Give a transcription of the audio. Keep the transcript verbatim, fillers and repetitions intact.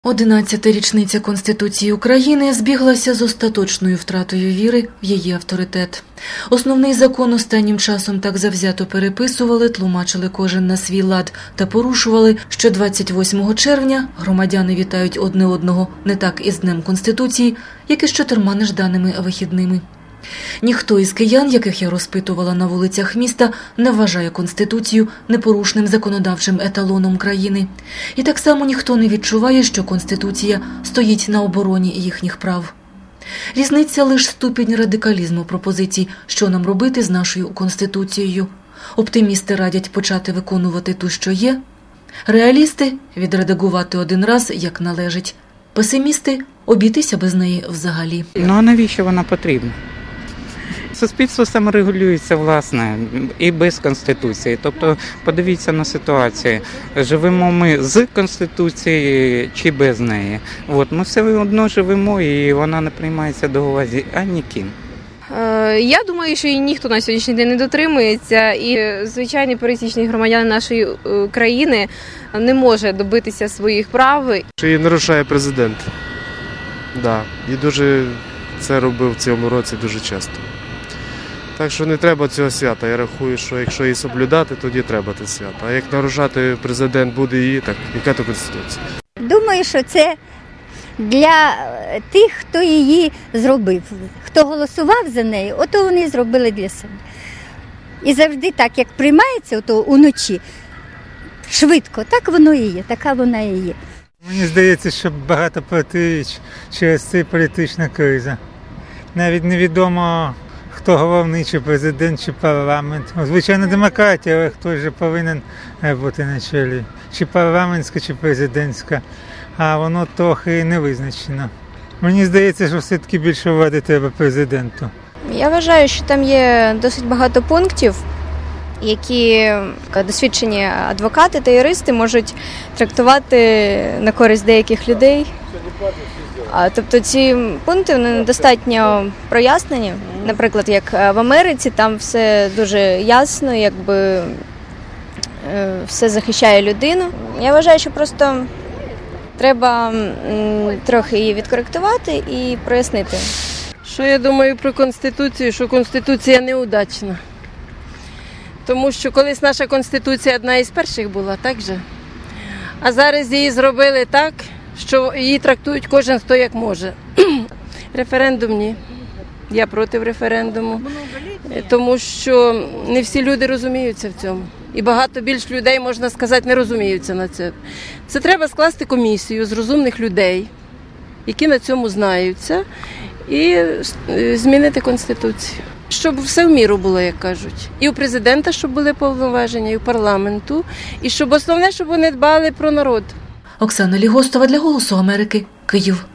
Одинадцята річниця Конституції України збіглася з остаточною втратою віри в її авторитет. Основний закон останнім часом так завзято переписували, тлумачили кожен на свій лад та порушували, що двадцять восьмого червня громадяни вітають одне одного не так із Днем Конституції, як і з чотирма нежданими вихідними. Ніхто із киян, яких я розпитувала на вулицях міста, не вважає Конституцію непорушним законодавчим еталоном країни. І так само ніхто не відчуває, що Конституція стоїть на обороні їхніх прав. Різниця лише ступінь радикалізму пропозицій, що нам робити з нашою Конституцією. Оптимісти радять почати виконувати ту, що є. Реалісти – відредагувати один раз, як належить. Песимісти – обійтися без неї взагалі. Ну а навіщо вона потрібна? Суспільство саморегулюється, власне, і без Конституції. Тобто, подивіться на ситуацію. Живемо ми з Конституції чи без неї. От, ми все одно живемо, і вона не приймається до уваги аніким. Я думаю, що і ніхто на сьогоднішній день не дотримується, і звичайний пересічний громадянин нашої країни не може добитися своїх прав. Що її нарушає президент. Да. І дуже це робив в цьому році дуже часто. Так що не треба цього свята. Я рахую, що якщо її соблюдати, тоді треба те свято. А як нарушати президент буде її, так яка то Конституція? Думаю, що це для тих, хто її зробив. Хто голосував за неї, ото вони зробили для себе. І завжди так, як приймається ото уночі, швидко, так воно і є, така вона і є. Мені здається, що багато протиріч через це політична криза. Навіть невідомо, хто головний, чи президент, чи парламент. Звичайно, демократія, але хто ж повинен бути на чолі. Чи парламентська, чи президентська. А воно трохи не визначено. Мені здається, що все-таки більше влади треба президенту. Я вважаю, що там є досить багато пунктів, які досвідчені адвокати та юристи можуть трактувати на користь деяких людей. Тобто ці пункти вони недостатньо прояснені. Наприклад, як в Америці, там все дуже ясно, якби все захищає людину. Я вважаю, що просто треба трохи її відкоректувати і прояснити. Що я думаю про Конституцію? Що Конституція неудачна. Тому що колись наша Конституція одна із перших була, так же? А зараз її зробили так, що її трактують кожен хто як може. Референдум ні. Я проти референдуму. Тому що не всі люди розуміються в цьому. І багато більш людей, можна сказати, не розуміються на це. Це треба скласти комісію з розумних людей, які на цьому знаються, і змінити Конституцію. Щоб все в міру було, як кажуть. І у президента, щоб були повноваження, і у парламенту. І щоб основне, щоб вони дбали про народ. Оксана Лігостова для «Голосу Америки», Київ.